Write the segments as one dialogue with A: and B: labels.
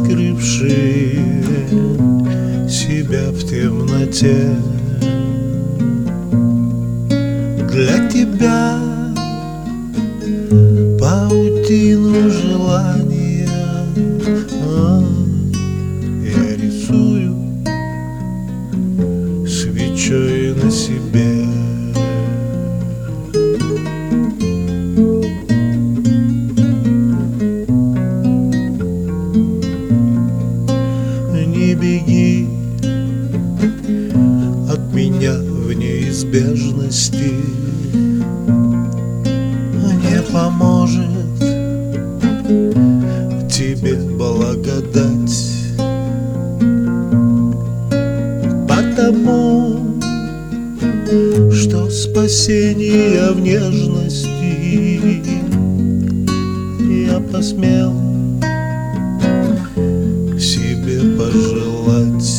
A: открывшие себя в темноте. Для тебя паутину желания я рисую свечой на себе. Не беги от меня в неизбежности, не поможет тебе благодать, потому что спасение в нежности я посмел себе пожелать.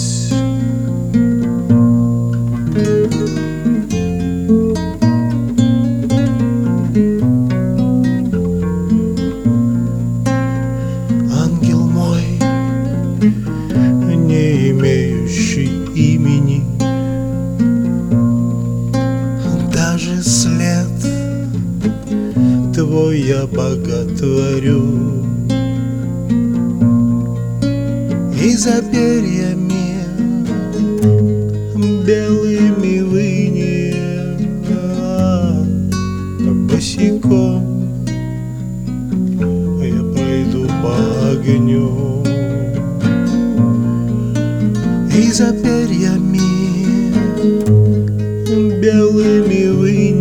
A: Ангел мой, не имеющий имени, даже след твой я боготворю. И за перьями белыми выни босиком я пройду по огню. И за перьями белыми выни